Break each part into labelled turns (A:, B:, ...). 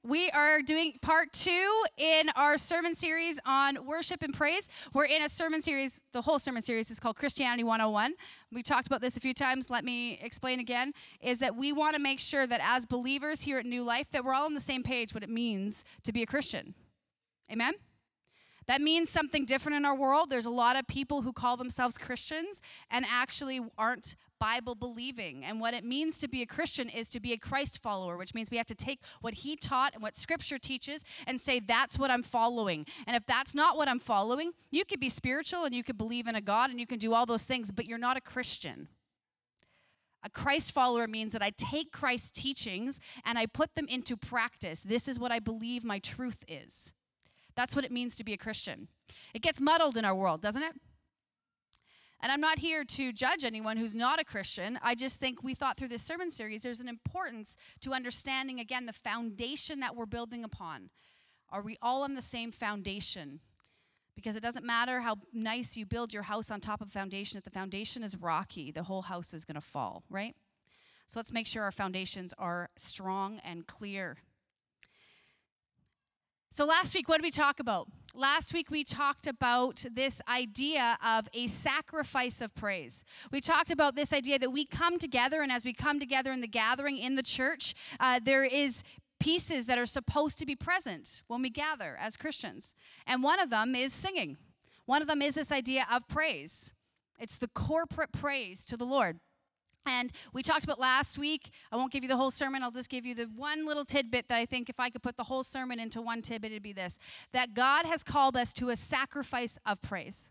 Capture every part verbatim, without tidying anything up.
A: We are doing part two in our sermon series on worship and praise. We're in a sermon series, the whole sermon series is called Christianity one oh one. We talked about this a few times. Let me explain again, is that we want to make sure that as believers here at New Life, that we're all on the same page what it means to be a Christian. Amen? That means something different in our world. There's a lot of people who call themselves Christians and actually aren't Bible believing. And what it means to be a Christian is to be a Christ follower, which means we have to take what he taught and what Scripture teaches and say, that's what I'm following. And if that's not what I'm following, you could be spiritual and you could believe in a God and you can do all those things, but you're not a Christian. A Christ follower means that I take Christ's teachings and I put them into practice. This is what I believe my truth is. That's what it means to be a Christian. It gets muddled in our world, doesn't it? And I'm not here to judge anyone who's not a Christian. I just think we thought through this sermon series, there's an importance to understanding, again, the foundation that we're building upon. Are we all on the same foundation? Because it doesn't matter how nice you build your house on top of a foundation. If the foundation is rocky, the whole house is going to fall, right? So let's make sure our foundations are strong and clear. So last week, what did we talk about? Last week, we talked about this idea of a sacrifice of praise. We talked about this idea that we come together, and as we come together in the gathering in the church, uh, there is pieces that are supposed to be present when we gather as Christians. And one of them is singing. One of them is this idea of praise. It's the corporate praise to the Lord. And we talked about last week, I won't give you the whole sermon, I'll just give you the one little tidbit that I think if I could put the whole sermon into one tidbit, it'd be this, that God has called us to a sacrifice of praise.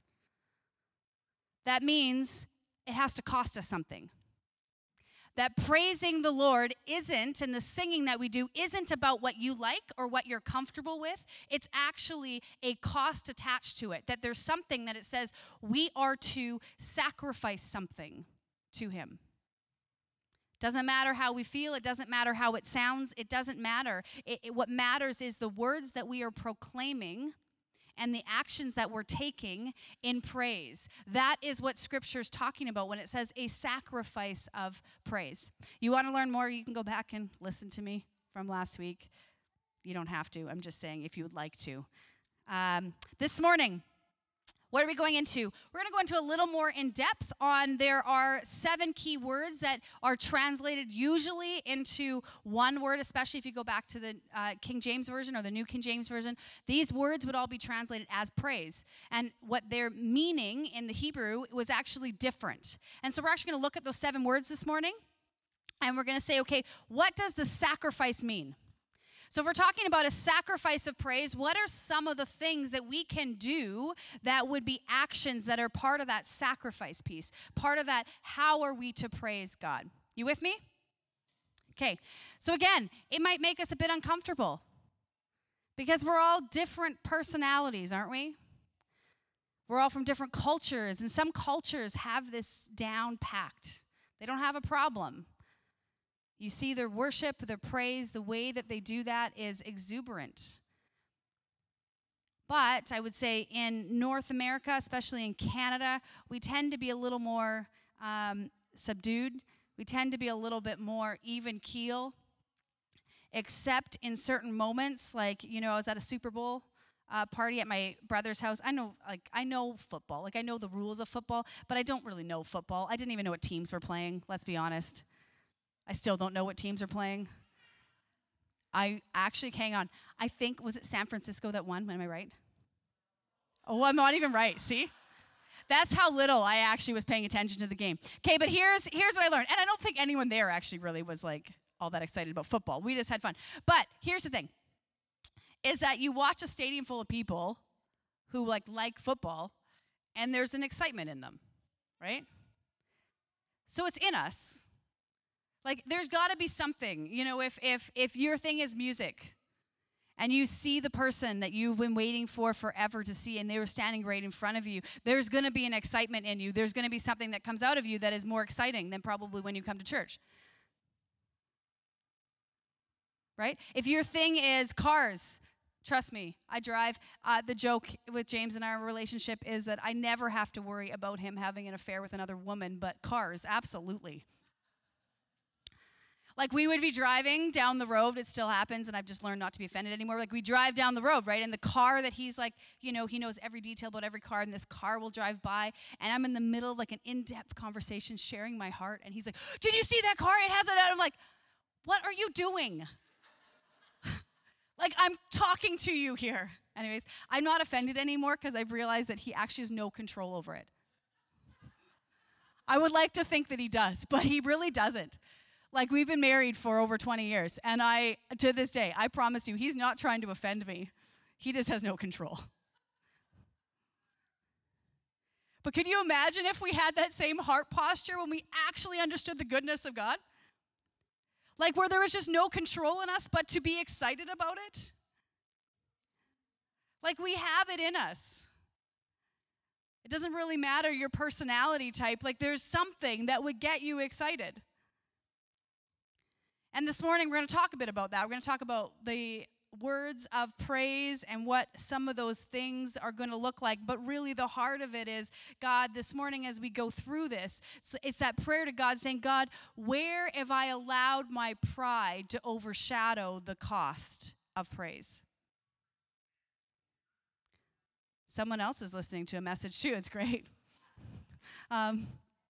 A: That means it has to cost us something. That praising the Lord isn't, and the singing that we do isn't about what you like or what you're comfortable with. It's actually a cost attached to it, that there's something that it says we are to sacrifice something to him. Doesn't matter how we feel. It doesn't matter how it sounds. It doesn't matter. It, it, what matters is the words that we are proclaiming and the actions that we're taking in praise. That is what Scripture's talking about when it says a sacrifice of praise. You want to learn more, you can go back and listen to me from last week. You don't have to. I'm just saying if you would like to. Um, this morning, what are we going into? We're going to go into a little more in depth on there are seven key words that are translated usually into one word, especially if you go back to the uh, King James Version or the New King James Version. These words would all be translated as praise. And what their meaning in the Hebrew was actually different. And so we're actually going to look at those seven words this morning. And we're going to say, okay, what does the sacrifice mean? So if we're talking about a sacrifice of praise, what are some of the things that we can do that would be actions that are part of that sacrifice piece? Part of that, how are we to praise God? You with me? Okay, so again, it might make us a bit uncomfortable because we're all different personalities, aren't we? We're all from different cultures, and some cultures have this down packed. They don't have a problem. You see their worship, their praise, the way that they do that is exuberant. But I would say in North America, especially in Canada, we tend to be a little more um, subdued. We tend to be a little bit more even keel, except in certain moments. Like, you know, I was at a Super Bowl uh, party at my brother's house. I know, like, I know football. Like, I know the rules of football, but I don't really know football. I didn't even know what teams were playing, let's be honest. I still don't know what teams are playing. I actually, hang on. I think, was it San Francisco that won? Am I right? Oh, I'm not even right. See? That's how little I actually was paying attention to the game. Okay, but here's here's what I learned. And I don't think anyone there actually really was like all that excited about football. We just had fun. But here's the thing, is that you watch a stadium full of people who like like football, and there's an excitement in them, right? So it's in us. Like, there's got to be something, you know, if if if your thing is music and you see the person that you've been waiting for forever to see and they were standing right in front of you, there's going to be an excitement in you. There's going to be something that comes out of you that is more exciting than probably when you come to church. Right? If your thing is cars, trust me, I drive. Uh, the joke with James and our relationship is that I never have to worry about him having an affair with another woman, but cars, absolutely. Like we would be driving down the road. It still happens, and I've just learned not to be offended anymore. Like we drive down the road, right? And the car that he's like, you know, he knows every detail about every car, and this car will drive by, and I'm in the middle of like an in-depth conversation sharing my heart, and he's like, did you see that car? It has it. And I'm like, what are you doing? Like I'm talking to you here. Anyways, I'm not offended anymore because I've realized that he actually has no control over it. I would like to think that he does, but he really doesn't. Like, we've been married for over twenty years, and I, to this day, I promise you, he's not trying to offend me. He just has no control. But could you imagine if we had that same heart posture when we actually understood the goodness of God? Like, where there was just no control in us, but to be excited about it? Like, we have it in us. It doesn't really matter your personality type. Like, there's something that would get you excited. And this morning, we're going to talk a bit about that. We're going to talk about the words of praise and what some of those things are going to look like. But really, the heart of it is, God, this morning as we go through this, it's, it's that prayer to God saying, God, where have I allowed my pride to overshadow the cost of praise? Someone else is listening to a message too. It's great. Um,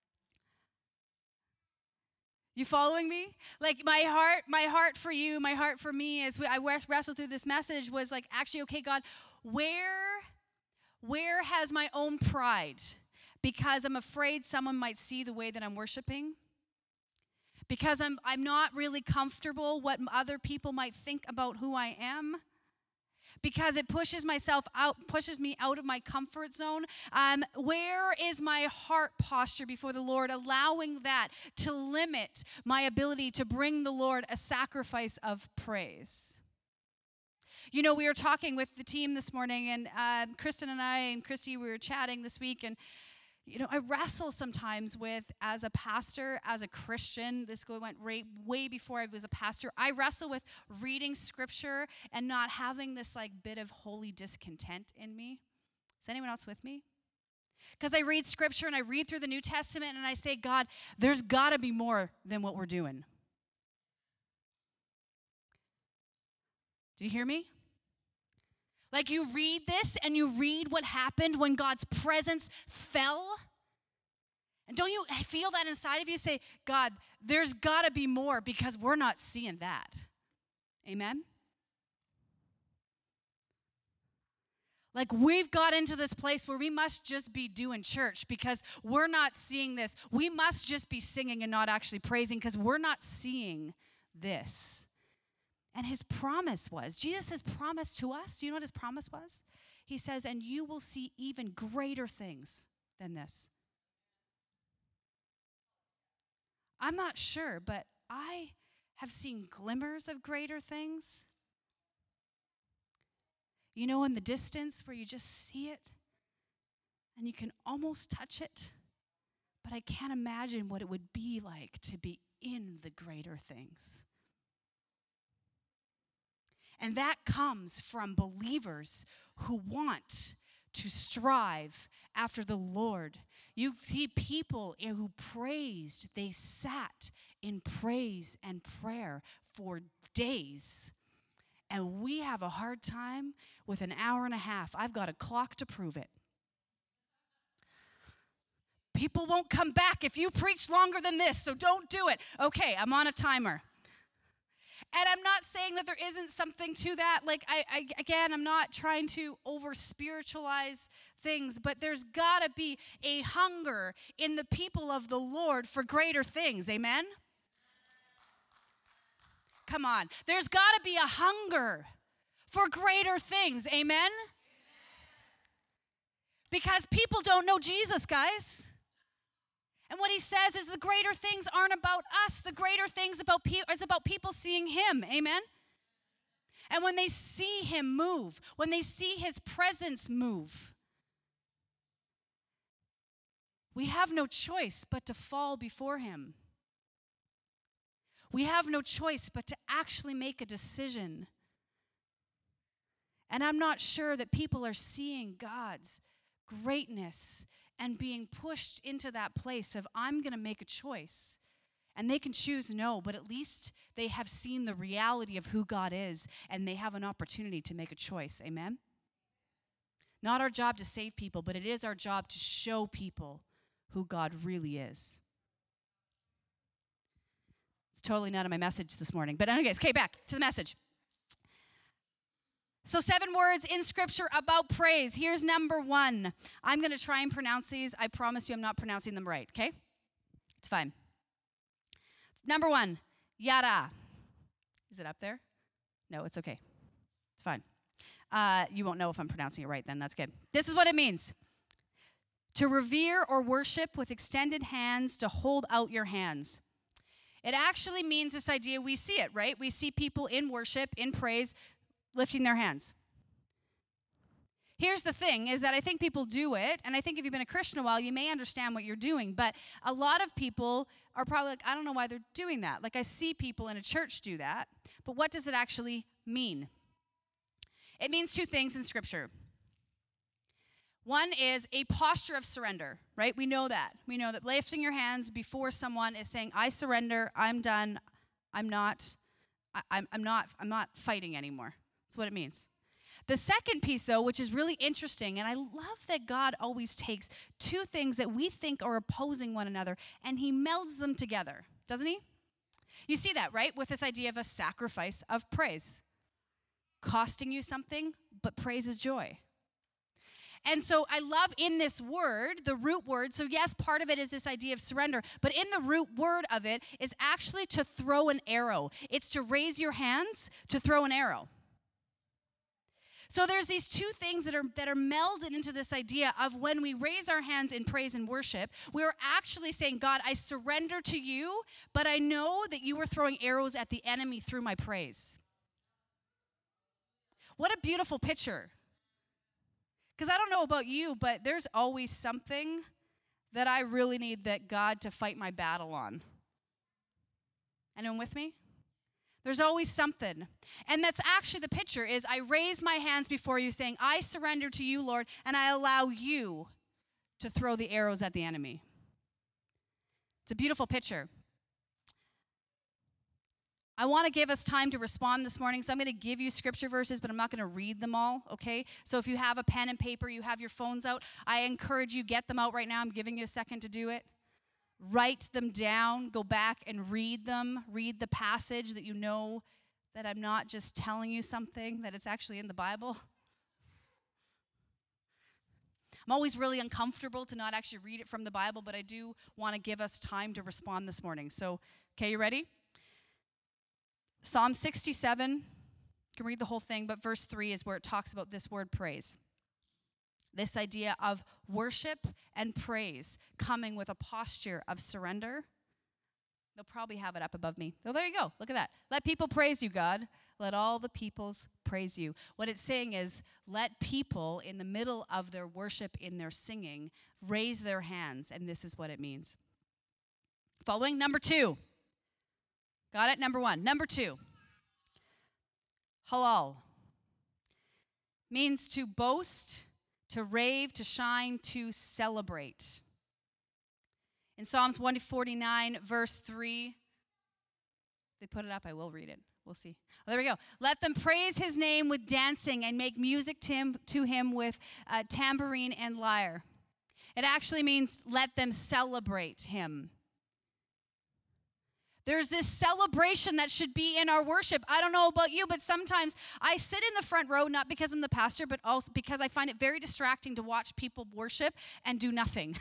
A: You following me? Like my heart, my heart for you, my heart for me as we, I wrestled through this message was like, actually, okay, God, where, where has my own pride? Because I'm afraid someone might see the way that I'm worshiping. Because I'm, I'm not really comfortable what other people might think about who I am. Because it pushes myself out, pushes me out of my comfort zone. Um, where is my heart posture before the Lord, allowing that to limit my ability to bring the Lord a sacrifice of praise? You know, we were talking with the team this morning, and uh, Kristen and I and Christy, we were chatting this week, and you know, I wrestle sometimes with, as a pastor, as a Christian, this went way, way before I was a pastor, I wrestle with reading scripture and not having this like bit of holy discontent in me. Is anyone else with me? Because I read scripture and I read through the New Testament and I say, God, there's got to be more than what we're doing. Do you hear me? Like you read this and you read what happened when God's presence fell. And don't you feel that inside of you? Say, God, there's got to be more because we're not seeing that. Amen? Like we've got into this place where we must just be doing church because we're not seeing this. We must just be singing and not actually praising because we're not seeing this. And his promise was, Jesus' promise to us, do you know what his promise was? He says, and you will see even greater things than this. I'm not sure, but I have seen glimmers of greater things. You know, in the distance where you just see it and you can almost touch it, but I can't imagine what it would be like to be in the greater things. And that comes from believers who want to strive after the Lord. You see people who praised, they sat in praise and prayer for days. And we have a hard time with an hour and a half. I've got a clock to prove it. People won't come back if you preach longer than this, so don't do it. Okay, I'm on a timer. And I'm not saying that there isn't something to that. Like, I, I again, I'm not trying to over-spiritualize things, but there's got to be a hunger in the people of the Lord for greater things. Amen? Come on. There's got to be a hunger for greater things. Amen? Because people don't know Jesus, guys. And what he says is the greater things aren't about us. The greater things about pe- it's about people seeing him. Amen? And when they see him move, when they see his presence move, we have no choice but to fall before him. We have no choice but to actually make a decision. And I'm not sure that people are seeing God's greatness and being pushed into that place of, I'm going to make a choice. And they can choose no, but at least they have seen the reality of who God is, and they have an opportunity to make a choice. Amen? Not our job to save people, but it is our job to show people who God really is. It's totally not in my message this morning. But anyways, okay, back to the message. So seven words in Scripture about praise. Here's number one. I'm going to try and pronounce these. I promise you I'm not pronouncing them right, okay? It's fine. Number one, yada. Is it up there? No, it's okay. It's fine. Uh, you won't know if I'm pronouncing it right then. That's good. This is what it means. To revere or worship with extended hands, to hold out your hands. It actually means this idea, we see it, right? We see people in worship, in praise, lifting their hands. Here's the thing, is that I think people do it, and I think if you've been a Christian a while, you may understand what you're doing, but a lot of people are probably like, I don't know why they're doing that. Like, I see people in a church do that, but what does it actually mean? It means two things in Scripture. One is a posture of surrender, right? We know that. We know that lifting your hands before someone is saying, I surrender, I'm done, I'm not, I, I'm, I'm not, I'm not fighting anymore. That's what it means. The second piece, though, which is really interesting, and I love that God always takes two things that we think are opposing one another, and he melds them together, doesn't he? You see that, right, with this idea of a sacrifice of praise. Costing you something, but praise is joy. And so I love in this word, the root word, so yes, part of it is this idea of surrender, but in the root word of it is actually to throw an arrow. It's to raise your hands to throw an arrow. So there's these two things that are that are melded into this idea of when we raise our hands in praise and worship, we're actually saying, God, I surrender to you, but I know that you were throwing arrows at the enemy through my praise. What a beautiful picture. Because I don't know about you, but there's always something that I really need that God to fight my battle on. Anyone with me? There's always something. And that's actually the picture is I raise my hands before you saying, I surrender to you, Lord, and I allow you to throw the arrows at the enemy. It's a beautiful picture. I want to give us time to respond this morning, so I'm going to give you scripture verses, but I'm not going to read them all, okay? So if you have a pen and paper, you have your phones out, I encourage you, get them out right now. I'm giving you a second to do it. Write them down, go back and read them. Read the passage that you know that I'm not just telling you something, that it's actually in the Bible. I'm always really uncomfortable to not actually read it from the Bible, but I do want to give us time to respond this morning. So, okay, you ready? Psalm sixty-seven, you can read the whole thing, but verse three is where it talks about this word praise. This idea of worship and praise coming with a posture of surrender. They'll probably have it up above me. Oh, there you go. Look at that. Let people praise you, God. Let all the peoples praise you. What it's saying is, let people in the middle of their worship, in their singing, raise their hands, and this is what it means. Following, number two. Got it? Number one. Number two. Halal. Means to boast, to rave, to shine, to celebrate. In Psalms one forty-nine, verse three, they put it up, I will read it. We'll see. Oh, there we go. Let them praise his name with dancing and make music to him, to him with uh, tambourine and lyre. It actually means let them celebrate him. There's this celebration that should be in our worship. I don't know about you, but sometimes I sit in the front row, not because I'm the pastor, but also because I find it very distracting to watch people worship and do nothing.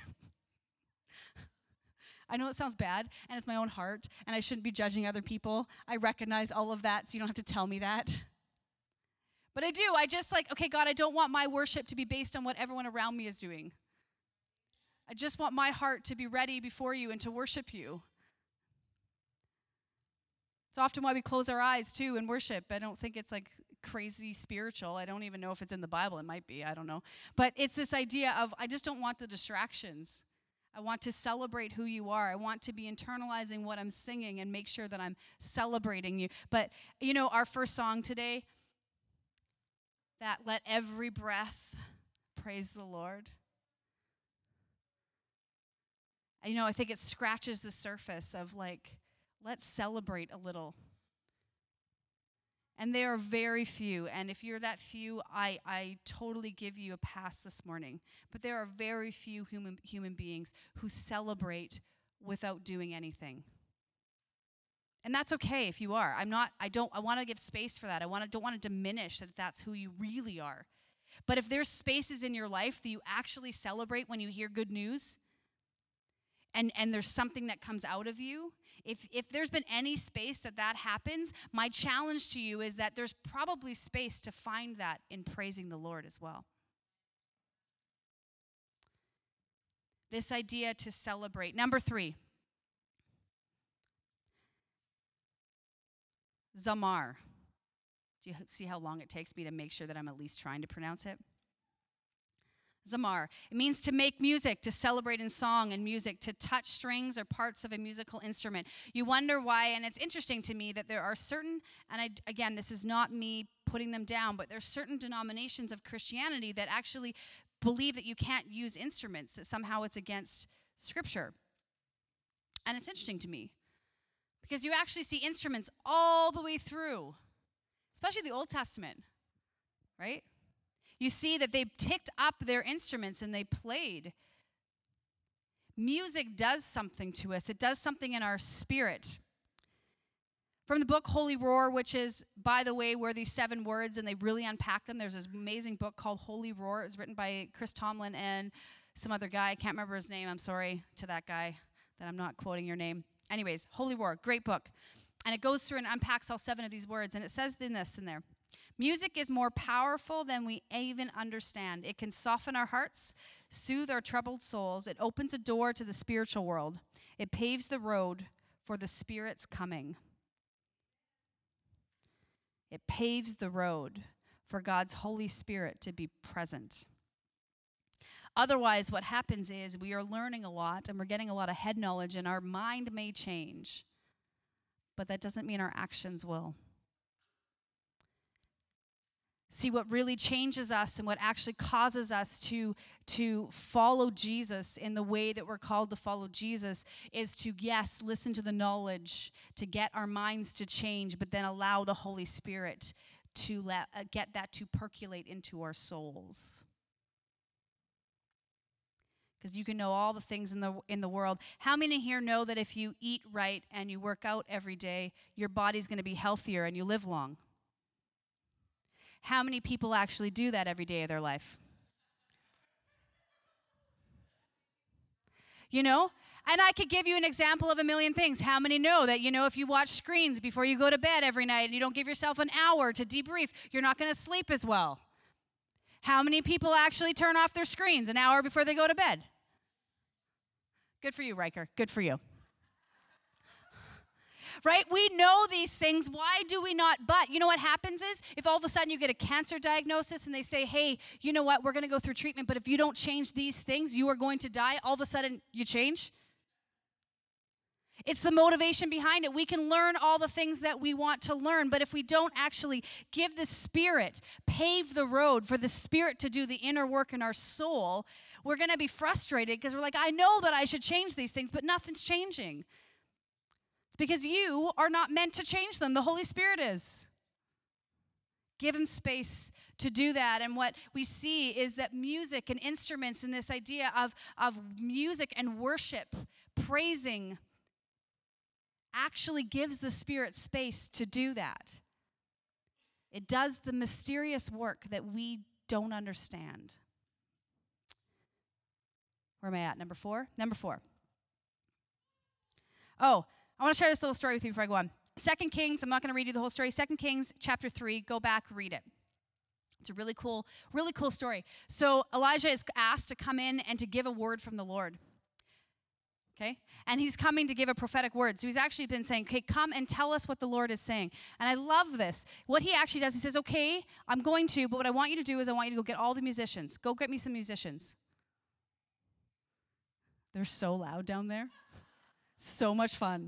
A: I know it sounds bad, and it's my own heart, and I shouldn't be judging other people. I recognize all of that, so you don't have to tell me that. But I do. I just like, okay, God, I don't want my worship to be based on what everyone around me is doing. I just want my heart to be ready before you and to worship you. It's often why we close our eyes, too, in worship. I don't think it's, like, crazy spiritual. I don't even know if it's in the Bible. It might be. I don't know. But it's this idea of I just don't want the distractions. I want to celebrate who you are. I want to be internalizing what I'm singing and make sure that I'm celebrating you. But, you know, our first song today, that let every breath praise the Lord. And, you know, I think it scratches the surface of, like, Let's celebrate a little. And there are very few, and if you're that few, I, I totally give you a pass this morning. But there are very few human human beings who celebrate without doing anything. And that's okay if you are. I'm not, I don't, I want to give space for that. I want to, don't want to diminish that that's who you really are. But if there's spaces in your life that you actually celebrate when you hear good news, and, and there's something that comes out of you, If if there's been any space that that happens, my challenge to you is that there's probably space to find that in praising the Lord as well. This idea to celebrate. Number three. Zamar. Do you see how long it takes me to make sure that I'm at least trying to pronounce it? Zamar. It means to make music, to celebrate in song and music, to touch strings or parts of a musical instrument. You wonder why, and it's interesting to me that there are certain, and I, again, this is not me putting them down, but there's certain denominations of Christianity that actually believe that you can't use instruments, that somehow it's against Scripture. And it's interesting to me, because you actually see instruments all the way through, especially the Old Testament, right? You see that they picked up their instruments and they played. Music does something to us. It does something in our spirit. From the book Holy Roar, which is, by the way, where these seven words, and they really unpack them. There's this amazing book called Holy Roar. It was written by Chris Tomlin and some other guy. I can't remember his name. I'm sorry to that guy that I'm not quoting your name. Anyways, Holy Roar, great book. And it goes through and unpacks all seven of these words. And it says in this in there. Music is more powerful than we even understand. It can soften our hearts, soothe our troubled souls. It opens a door to the spiritual world. It paves the road for the Spirit's coming. It paves the road for God's Holy Spirit to be present. Otherwise, what happens is we are learning a lot and we're getting a lot of head knowledge, and our mind may change, but that doesn't mean our actions will. See, what really changes us and what actually causes us to, to follow Jesus in the way that we're called to follow Jesus is to, yes, listen to the knowledge, to get our minds to change, but then allow the Holy Spirit to let, uh, get that to percolate into our souls. Because you can know all the things in the in the world. How many here know that if you eat right and you work out every day, your body's going to be healthier and you live long? How many people actually do that every day of their life? You know? And I could give you an example of a million things. How many know that, you know, if you watch screens before you go to bed every night and you don't give yourself an hour to debrief, you're not going to sleep as well? How many people actually turn off their screens an hour before they go to bed? Good for you, Riker. Good for you. Right? We know these things. Why do we not? But you know what happens is, if all of a sudden you get a cancer diagnosis and they say, hey, you know what, we're going to go through treatment, but if you don't change these things, you are going to die, all of a sudden you change. It's the motivation behind it. We can learn all the things that we want to learn, but if we don't actually give the Spirit, pave the road for the Spirit to do the inner work in our soul, we're going to be frustrated because we're like, I know that I should change these things, but nothing's changing. It's because you are not meant to change them. The Holy Spirit is. Give him space to do that. And what we see is that music and instruments and this idea of, of music and worship, praising, actually gives the Spirit space to do that. It does the mysterious work that we don't understand. Where am I at? Number four? Number four. Oh, I want to share this little story with you before I go on. Second Kings, I'm not going to read you the whole story. Second Kings chapter three, go back, read it. It's a really cool, really cool story. So Elijah is asked to come in and to give a word from the Lord. Okay? And he's coming to give a prophetic word. So he's actually been saying, okay, come and tell us what the Lord is saying. And I love this. What he actually does, he says, okay, I'm going to, but what I want you to do is I want you to go get all the musicians. Go get me some musicians. They're so loud down there. So much fun.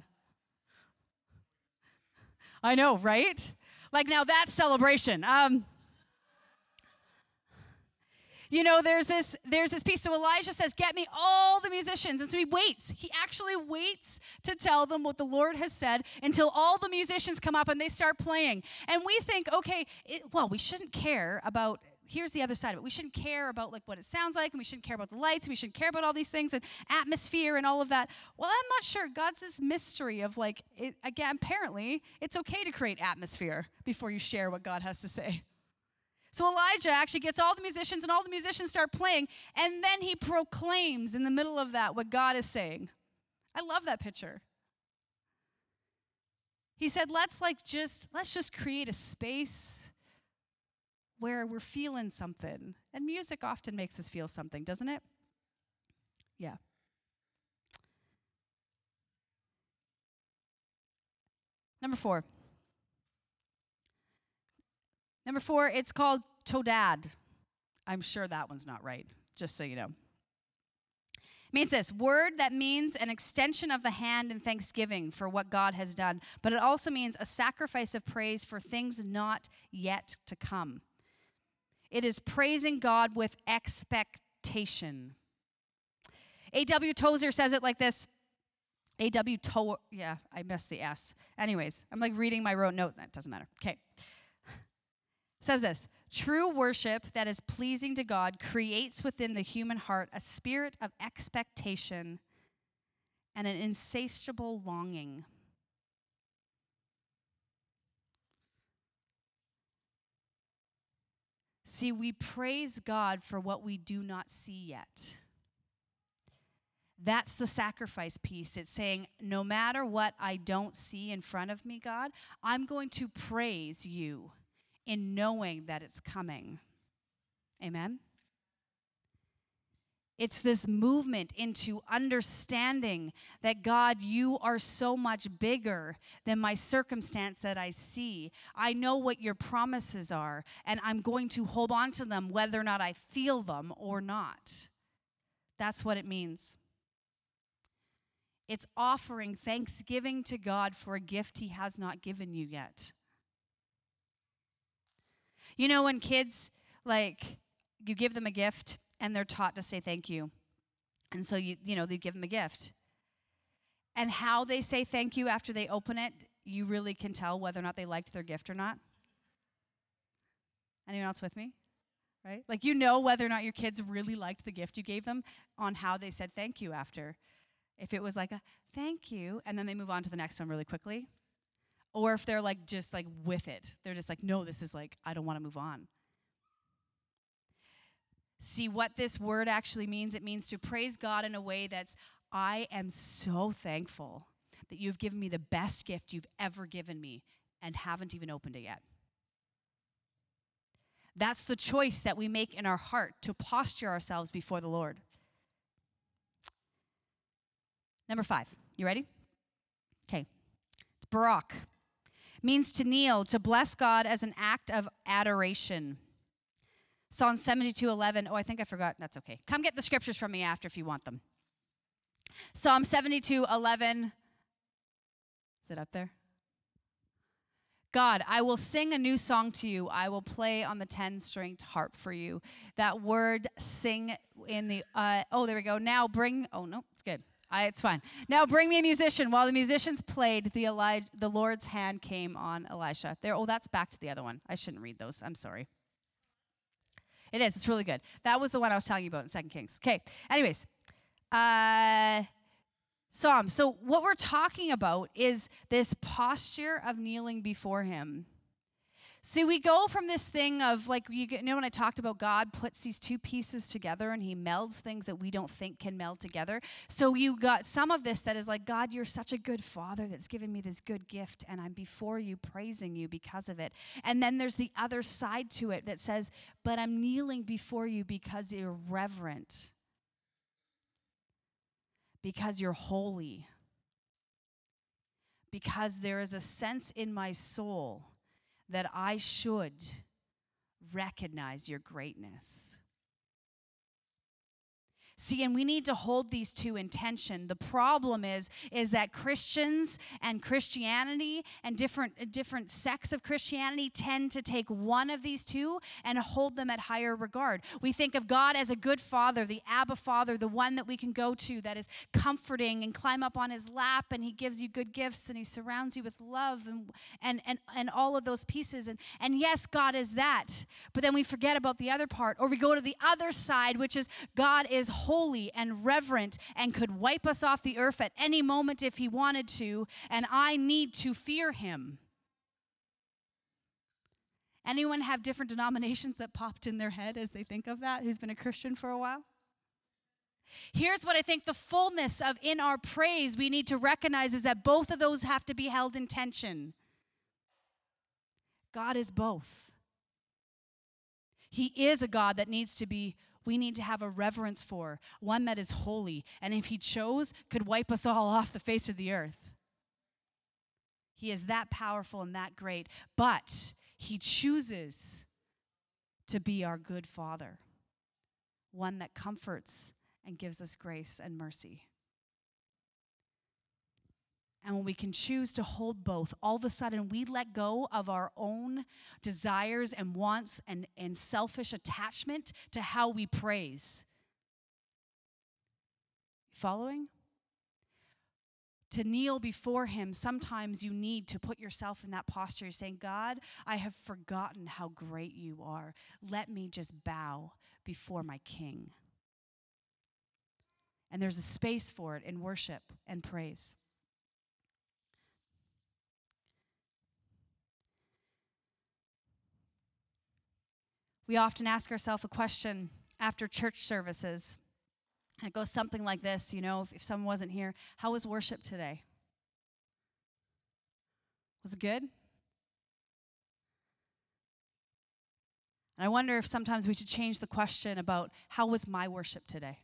A: I know, right? Like, now that's celebration. Um, You know, there's this there's this piece. So Elijah says, get me all the musicians. And so he waits. He actually waits to tell them what the Lord has said until all the musicians come up and they start playing. And we think, okay, it, well, we shouldn't care about, here's the other side of it. We shouldn't care about like what it sounds like, and we shouldn't care about the lights, and we shouldn't care about all these things and atmosphere and all of that. Well, I'm not sure. God's this mystery of like, it, again, apparently, it's okay to create atmosphere before you share what God has to say. So Elijah actually gets all the musicians, and all the musicians start playing, and then he proclaims in the middle of that what God is saying. I love that picture. He said, let's like just, let's just create a space where we're feeling something. And music often makes us feel something, doesn't it? Yeah. Number four. Number four, it's called Todad. I'm sure that one's not right, just so you know. It means this, word that means an extension of the hand in thanksgiving for what God has done, but it also means a sacrifice of praise for things not yet to come. It is praising God with expectation. A W Tozer says it like this. A W To, yeah, I missed the S. Anyways, I'm like reading my rote note. That doesn't matter. Okay. Says this, true worship that is pleasing to God creates within the human heart a spirit of expectation and an insatiable longing. See, we praise God for what we do not see yet. That's the sacrifice piece. It's saying, no matter what I don't see in front of me, God, I'm going to praise you in knowing that it's coming. Amen? It's this movement into understanding that, God, you are so much bigger than my circumstance that I see. I know what your promises are, and I'm going to hold on to them whether or not I feel them or not. That's what it means. It's offering thanksgiving to God for a gift he has not given you yet. You know, when kids, like, you give them a gift and they're taught to say thank you. And so, you you know, they give them a gift. And how they say thank you after they open it, you really can tell whether or not they liked their gift or not. Anyone else with me? Right? Like, you know whether or not your kids really liked the gift you gave them on how they said thank you after. If it was like a thank you, and then they move on to the next one really quickly. Or if they're like just like with it. They're just like, no, this is like, I don't want to move on. See what this word actually means? It means to praise God in a way that's, I am so thankful that you've given me the best gift you've ever given me and haven't even opened it yet. That's the choice that we make in our heart to posture ourselves before the Lord. Number five. You ready? Okay. It's Barak. Means to kneel, to bless God as an act of adoration. Psalm seventy-two eleven. Oh, I think I forgot. That's okay. Come get the scriptures from me after if you want them. Psalm seventy-two eleven. Is it up there? God, I will sing a new song to you. I will play on the ten-stringed harp for you. That word sing in the, uh, oh, there we go. Now bring, oh, no, it's good. I, it's fine. Now bring me a musician. While the musicians played, the Elijah, the Lord's hand came on Elisha. There. Oh, that's back to the other one. I shouldn't read those. I'm sorry. It is. It's really good. That was the one I was telling you about in Second Kings. Okay. Anyways, uh, Psalm. So what we're talking about is this posture of kneeling before him. See, we go from this thing of, like, you know when I talked about God puts these two pieces together and he melds things that we don't think can meld together. So you got some of this that is like, God, you're such a good father that's given me this good gift, and I'm before you praising you because of it. And then there's the other side to it that says, but I'm kneeling before you because you're reverent, because you're holy, because there is a sense in my soul that I should recognize your greatness. See, and we need to hold these two in tension. The problem is, is that Christians and Christianity and different, different sects of Christianity tend to take one of these two and hold them at higher regard. We think of God as a good father, the Abba Father, the one that we can go to that is comforting and climb up on his lap, and he gives you good gifts and he surrounds you with love and, and, and, and all of those pieces. And, and yes, God is that. But then we forget about the other part, or we go to the other side, which is God is holy and reverent and could wipe us off the earth at any moment if he wanted to, and I need to fear him. Anyone have different denominations that popped in their head as they think of that, who's been a Christian for a while? Here's what I think the fullness of in our praise we need to recognize is that both of those have to be held in tension. God is both. He is a God that needs to be we need to have a reverence for, one that is holy, and if he chose, could wipe us all off the face of the earth. He is that powerful and that great, but he chooses to be our good Father, one that comforts and gives us grace and mercy. And when we can choose to hold both, all of a sudden we let go of our own desires and wants and, and selfish attachment to how we praise. Following? To kneel before him, sometimes you need to put yourself in that posture. You're saying, God, I have forgotten how great you are. Let me just bow before my King. And there's a space for it in worship and praise. We often ask ourselves a question after church services. And it goes something like this, you know, if, if someone wasn't here, how was worship today? Was it good? And I wonder if sometimes we should change the question about how was my worship today?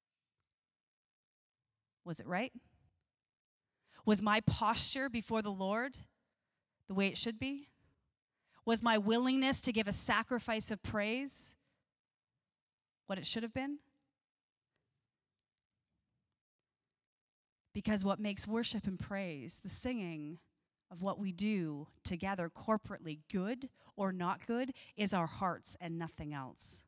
A: Was it right? Was my posture before the Lord the way it should be? Was my willingness to give a sacrifice of praise what it should have been? Because what makes worship and praise, the singing of what we do together corporately, good or not good, is our hearts and nothing else.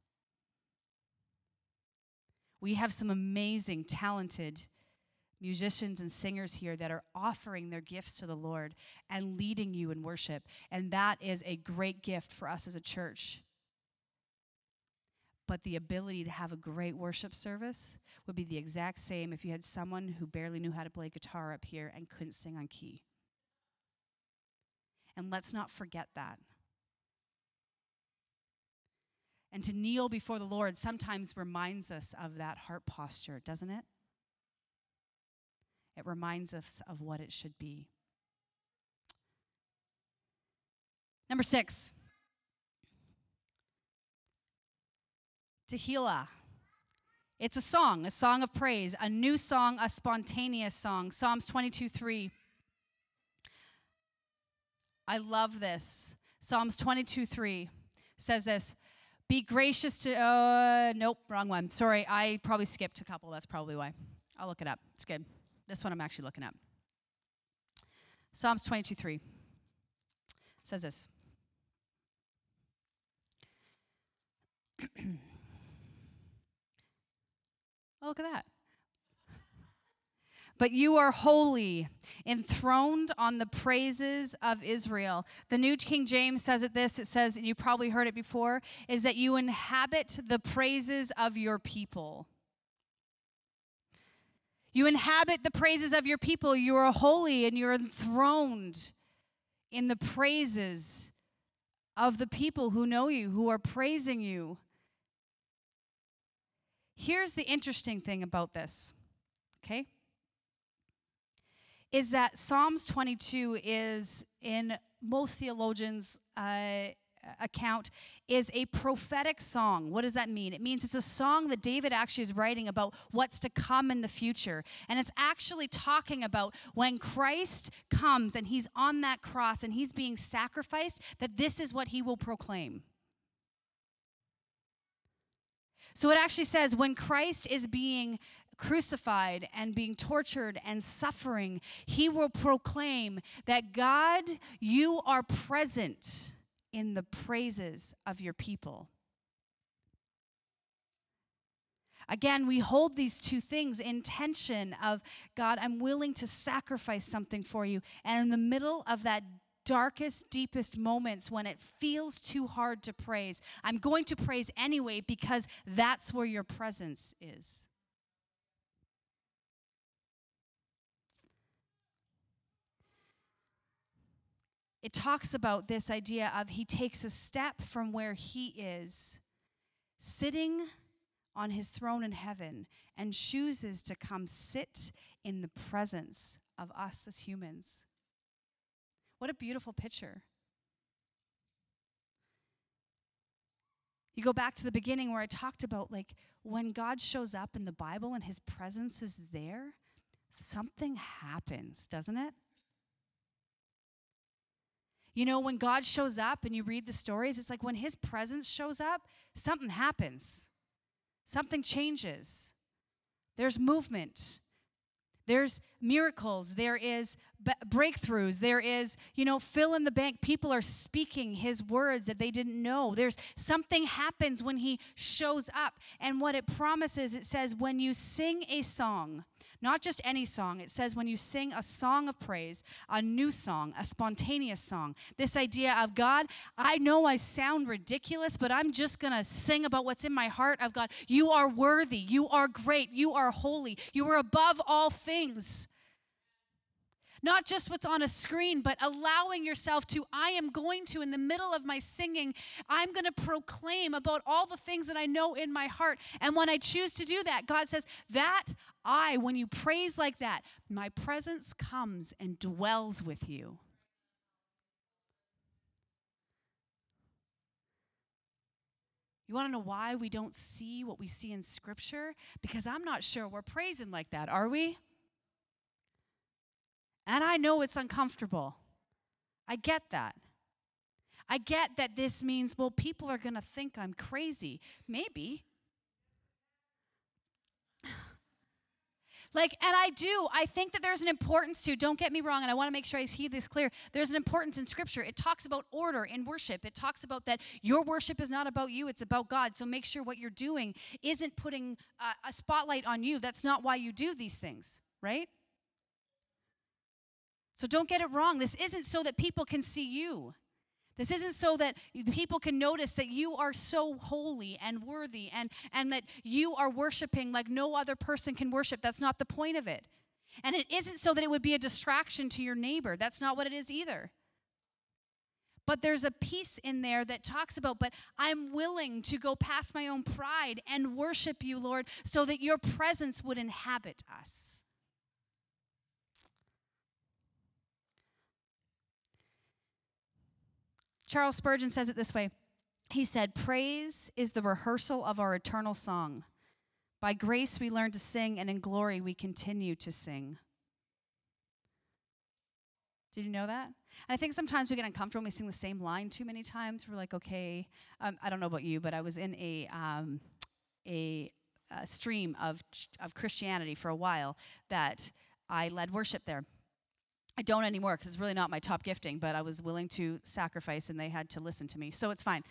A: We have some amazing, talented musicians and singers here that are offering their gifts to the Lord and leading you in worship. And that is a great gift for us as a church. But the ability to have a great worship service would be the exact same if you had someone who barely knew how to play guitar up here and couldn't sing on key. And let's not forget that. And to kneel before the Lord sometimes reminds us of that heart posture, doesn't it? It reminds us of what it should be. Number six. Tehillah. It's a song, a song of praise, a new song, a spontaneous song. Psalms twenty-two three. I love this. Psalms twenty-two three says this. Be gracious to, uh, nope, wrong one. Sorry, I probably skipped a couple. That's probably why. I'll look it up. It's good. This one I'm actually looking up. Psalms twenty-two three says this. Oh, look at that. But you are holy, enthroned on the praises of Israel. The New King James says it this, it says, and you probably heard it before, is that you inhabit the praises of your people. You inhabit the praises of your people. You are holy and you're enthroned in the praises of the people who know you, who are praising you. Here's the interesting thing about this, okay? Is that Psalms twenty-two is, in most theologians' uh, account, is a prophetic song. What does that mean? It means it's a song that David actually is writing about what's to come in the future. And it's actually talking about when Christ comes and he's on that cross and he's being sacrificed, that this is what he will proclaim. So it actually says when Christ is being crucified and being tortured and suffering, he will proclaim that God, you are present in the praises of your people. Again, we hold these two things in tension of, God, I'm willing to sacrifice something for you. And in the middle of that darkest, deepest moments when it feels too hard to praise, I'm going to praise anyway because that's where your presence is. It talks about this idea of he takes a step from where he is, sitting on his throne in heaven, and chooses to come sit in the presence of us as humans. What a beautiful picture. You go back to the beginning where I talked about, like, when God shows up in the Bible and his presence is there, something happens, doesn't it? You know, when God shows up and you read the stories, it's like when his presence shows up, something happens. Something changes. There's movement. There's miracles. There is b- breakthroughs. There is, you know, fill in the blank. People are speaking his words that they didn't know. There's something happens when he shows up. And what it promises, it says, when you sing a song, not just any song, it says when you sing a song of praise, a new song, a spontaneous song. This idea of, God, I know I sound ridiculous, but I'm just going to sing about what's in my heart of, God, you are worthy, you are great, you are holy, you are above all things. Not just what's on a screen, but allowing yourself to, I am going to, in the middle of my singing, I'm going to proclaim about all the things that I know in my heart. And when I choose to do that, God says, that I, when you praise like that, my presence comes and dwells with you. You want to know why we don't see what we see in Scripture? Because I'm not sure we're praising like that, are we? And I know it's uncomfortable. I get that. I get that this means, well, people are going to think I'm crazy. Maybe. Like, and I do. I think that there's an importance to, don't get me wrong, and I want to make sure I see this clear. There's an importance in Scripture. It talks about order in worship. It talks about that your worship is not about you, it's about God. So make sure what you're doing isn't putting a, a spotlight on you. That's not why you do these things, right? So don't get it wrong. This isn't so that people can see you. This isn't so that people can notice that you are so holy and worthy and, and that you are worshiping like no other person can worship. That's not the point of it. And it isn't so that it would be a distraction to your neighbor. That's not what it is either. But there's a piece in there that talks about, but I'm willing to go past my own pride and worship you, Lord, so that your presence would inhabit us. Charles Spurgeon says it this way. He said, praise is the rehearsal of our eternal song. By grace we learn to sing, and in glory we continue to sing. Did you know that? And I think sometimes we get uncomfortable when we sing the same line too many times. We're like, okay, um, I don't know about you, but I was in a um, a, a stream of of Christianity for a while that I led worship there. I don't anymore because it's really not my top gifting, but I was willing to sacrifice and they had to listen to me, so it's fine.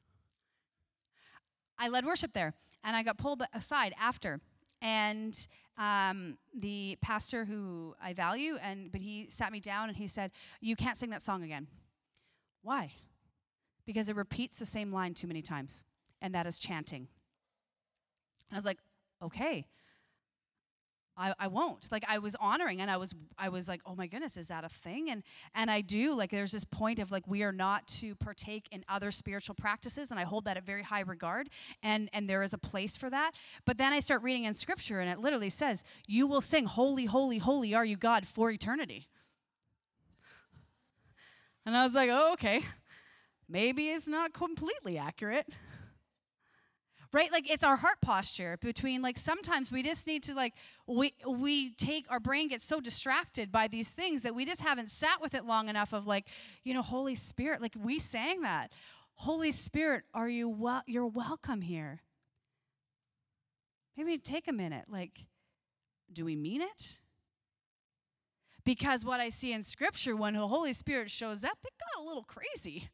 A: I led worship there, and I got pulled aside after, and um, the pastor who I value, and but he sat me down and he said, you can't sing that song again. Why? Because it repeats the same line too many times, and that is chanting. And I was like, okay. I, I won't. Like, I was honoring, and I was I was like, oh my goodness, is that a thing? And and I do, like, there's this point of, like, we are not to partake in other spiritual practices, and I hold that at very high regard, and, and there is a place for that. But then I start reading in Scripture, and it literally says, you will sing, holy, holy, holy are you, God, for eternity. And I was like, oh, okay. Maybe it's not completely accurate. Right? Like, it's our heart posture between, like, sometimes we just need to, like, we we take, our brain gets so distracted by these things that we just haven't sat with it long enough of, like, you know, Holy Spirit, like, we sang that. Holy Spirit, are you well, you're welcome here. maybe take a minute. Like, do we mean it? Because what I see in Scripture, when the Holy Spirit shows up, it got a little crazy.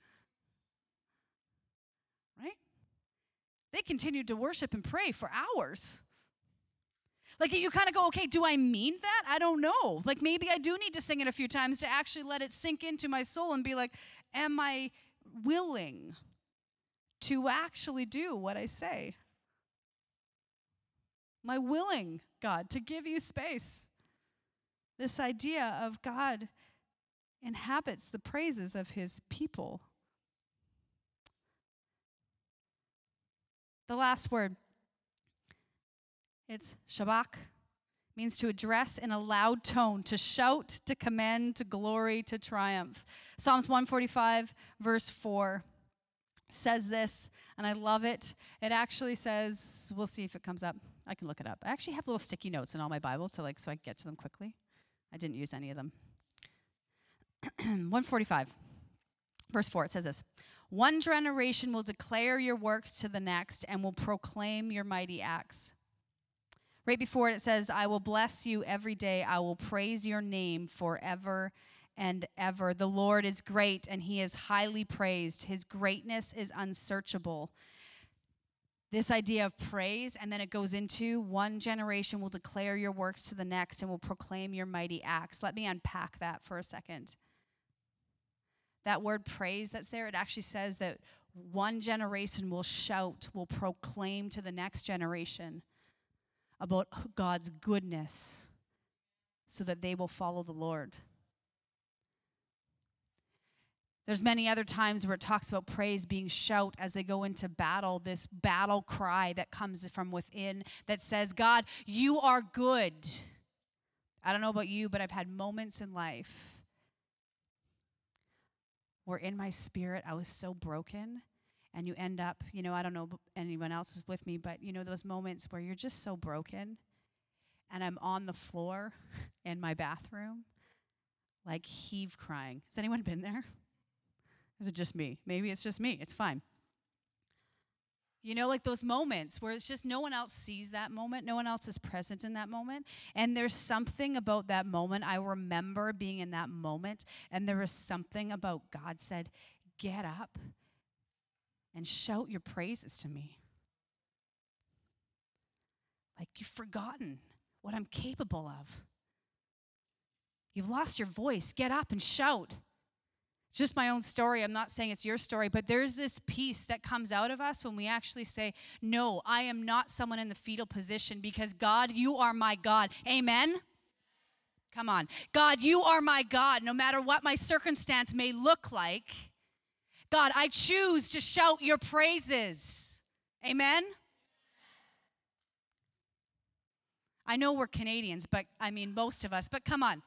A: Right? They continued to worship and pray for hours. Like, you kind of go, okay, do I mean that? I don't know. Like, maybe I do need to sing it a few times to actually let it sink into my soul and be like, am I willing to actually do what I say? Am I willing, God, to give you space? This idea of God inhabits the praises of his people. The last word, it's shabach, means to address in a loud tone, to shout, to commend, to glory, to triumph. Psalms one forty-five, verse four says this, and I love it. It actually says, we'll see if it comes up. I can look it up. I actually have little sticky notes in all my Bible to like so I can get to them quickly. I didn't use any of them. one forty-five, verse four, it says this. One generation will declare your works to the next and will proclaim your mighty acts. Right before it, it says, I will bless you every day. I will praise your name forever and ever. The Lord is great and he is highly praised. His greatness is unsearchable. This idea of praise, and then it goes into one generation will declare your works to the next and will proclaim your mighty acts. Let me unpack that for a second. That word praise that's there, it actually says that one generation will shout, will proclaim to the next generation about God's goodness so that they will follow the Lord. There's many other times where it talks about praise being shout as they go into battle, this battle cry that comes from within that says, God, you are good. I don't know about you, but I've had moments in life where in my spirit I was so broken, and you end up, you know, I don't know if anyone else is with me, but you know those moments where you're just so broken, and I'm on the floor in my bathroom, like heave crying. Has anyone been there? Is it just me? Maybe it's just me. It's fine. You know, like those moments where it's just no one else sees that moment. No one else is present in that moment. And there's something about that moment. I remember being in that moment, and there was something about God said, get up and shout your praises to me. Like you've forgotten what I'm capable of. You've lost your voice. Get up and shout. It's just my own story. I'm not saying it's your story, but there's this peace that comes out of us when we actually say, no, I am not someone in the fetal position because God, you are my God. Amen? Come on. God, you are my God. No matter what my circumstance may look like, God, I choose to shout your praises. Amen? I know we're Canadians, but I mean most of us, but come on.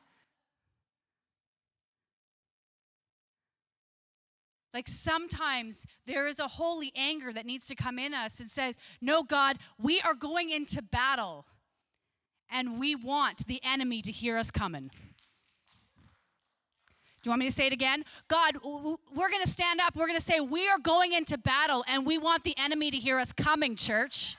A: Like sometimes there is a holy anger that needs to come in us and says, no, God, we are going into battle and we want the enemy to hear us coming. Do you want me to say it again? God, we're going to stand up. We're going to say we are going into battle and we want the enemy to hear us coming, church.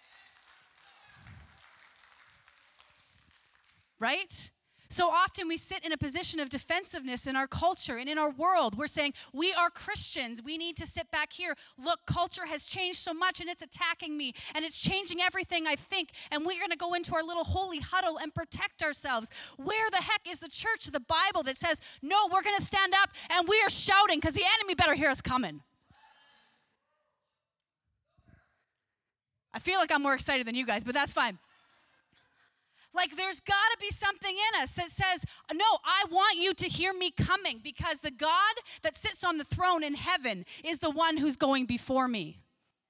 A: Right? So often we sit in a position of defensiveness in our culture and in our world. We're saying, we are Christians. We need to sit back here. Look, culture has changed so much and it's attacking me and it's changing everything I think. And we're going to go into our little holy huddle and protect ourselves. Where the heck is the church of the Bible that says, no, we're going to stand up and we are shouting because the enemy better hear us coming? I feel like I'm more excited than you guys, but that's fine. Like there's got to be something in us that says, no, I want you to hear me coming because the God that sits on the throne in heaven is the one who's going before me.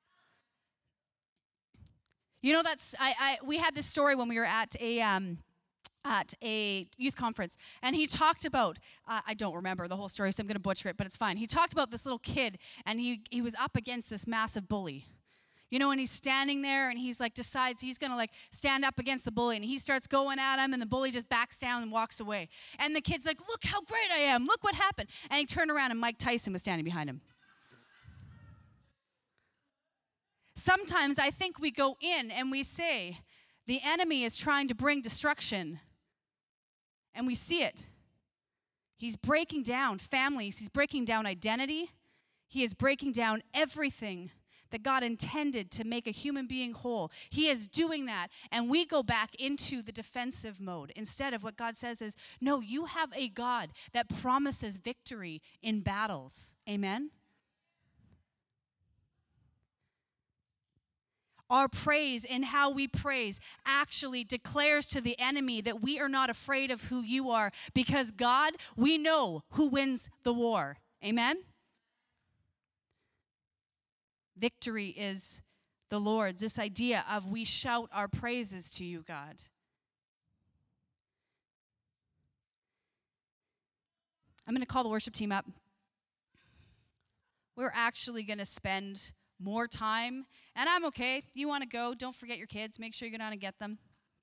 A: You know, that's, I, I we had this story when we were at a, um, at a youth conference, and he talked about, uh, I don't remember the whole story, so I'm going to butcher it, but it's fine. He talked about this little kid, and he, he was up against this massive bully. You know, and he's standing there and he's like decides he's going to like stand up against the bully, and he starts going at him and the bully just backs down and walks away. And the kid's like, look how great I am. Look what happened. And he turned around and Mike Tyson was standing behind him. Sometimes I think we go in and we say, the enemy is trying to bring destruction. And we see it. He's breaking down families. He's breaking down identity. He is breaking down everything that God intended to make a human being whole. He is doing that, and we go back into the defensive mode. Instead of what God says is, no, you have a God that promises victory in battles. Amen? Our praise and how we praise actually declares to the enemy that we are not afraid of who you are, because God, we know who wins the war. Amen? Victory is the Lord's. This idea of we shout our praises to you, God. I'm going to call the worship team up. We're actually going to spend more time, and I'm okay. You want to go, don't forget your kids. Make sure you go down and get them.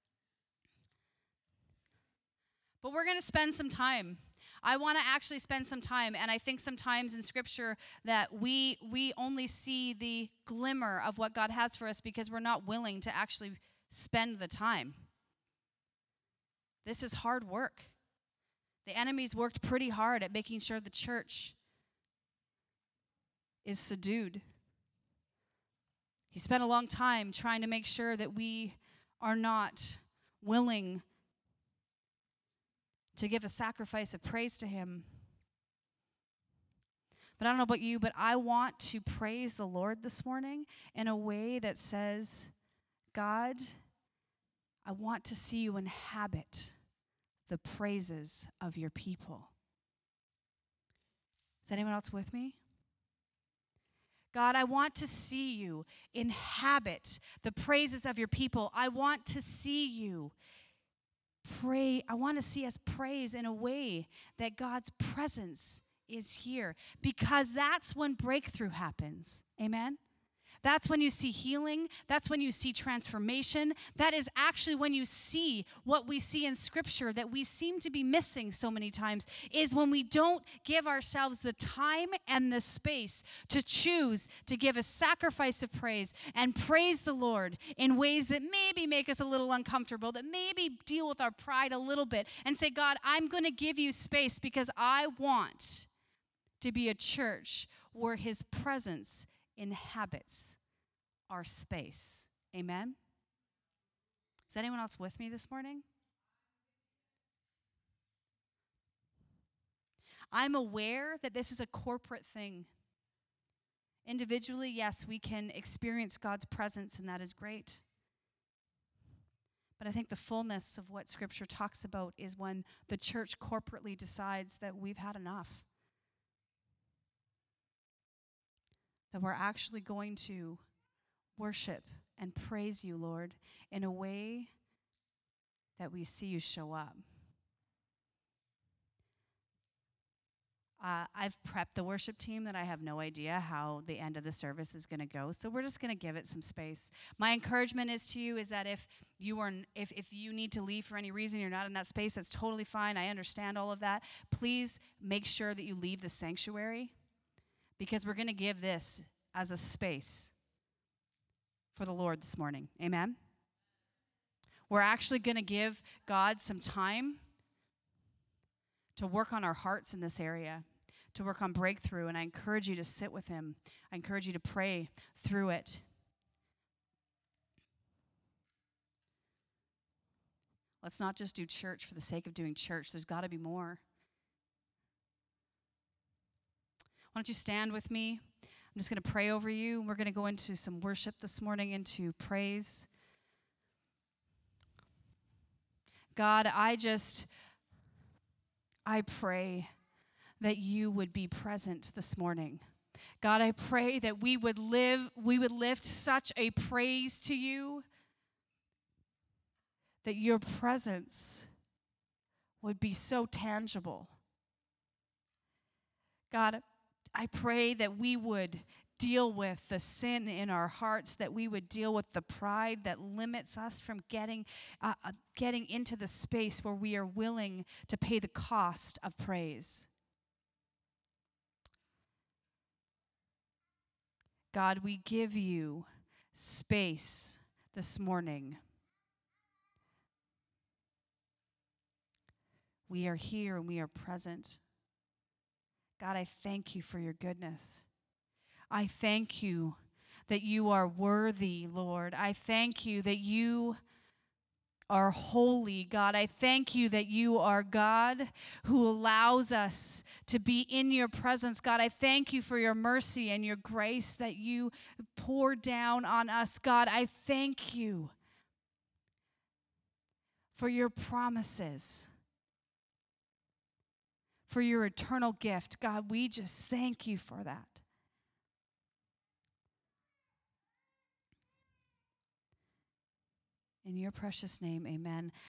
A: But we're going to spend some time. I want to actually spend some time, and I think sometimes in Scripture that we we only see the glimmer of what God has for us because we're not willing to actually spend the time. This is hard work. The enemy's worked pretty hard at making sure the church is subdued. He spent a long time trying to make sure that we are not willing to give a sacrifice of praise to him. But I don't know about you, but I want to praise the Lord this morning in a way that says, God, I want to see you inhabit the praises of your people. Is anyone else with me? God, I want to see you inhabit the praises of your people. I want to see you pray. I want to see us praise in a way that God's presence is here, because that's when breakthrough happens. Amen? That's when you see healing. That's when you see transformation. That is actually when you see what we see in Scripture that we seem to be missing so many times, is when we don't give ourselves the time and the space to choose to give a sacrifice of praise and praise the Lord in ways that maybe make us a little uncomfortable, that maybe deal with our pride a little bit, and say, God, I'm going to give you space because I want to be a church where his presence inhabits our space. Amen? Is anyone else with me this morning? I'm aware that this is a corporate thing. Individually, yes, we can experience God's presence, and that is great. But I think the fullness of what Scripture talks about is when the church corporately decides that we've had enough. That we're actually going to worship and praise you, Lord, in a way that we see you show up. Uh, I've prepped the worship team that I have no idea how the end of the service is going to go, so we're just going to give it some space. My encouragement is to you is that if you are, if if you need to leave for any reason, you're not in that space, that's totally fine. I understand all of that. Please make sure that you leave the sanctuary, because we're going to give this as a space for the Lord this morning. Amen? We're actually going to give God some time to work on our hearts in this area, to work on breakthrough, and I encourage you to sit with him. I encourage you to pray through it. Let's not just do church for the sake of doing church. There's got to be more. Why don't you stand with me? I'm just going to pray over you. We're going to go into some worship this morning, into praise. God, I just, I pray that you would be present this morning. God, I pray that we would live, we would lift such a praise to you, that your presence would be so tangible. God, I pray that we would deal with the sin in our hearts, that we would deal with the pride that limits us from getting, uh, uh, getting into the space where we are willing to pay the cost of praise. God, we give you space this morning. We are here and we are present. God, I thank you for your goodness. I thank you that you are worthy, Lord. I thank you that you are holy, God. I thank you that you are God who allows us to be in your presence. God, I thank you for your mercy and your grace that you pour down on us. God, I thank you for your promises, for your eternal gift. God, we just thank you for that. In your precious name, amen.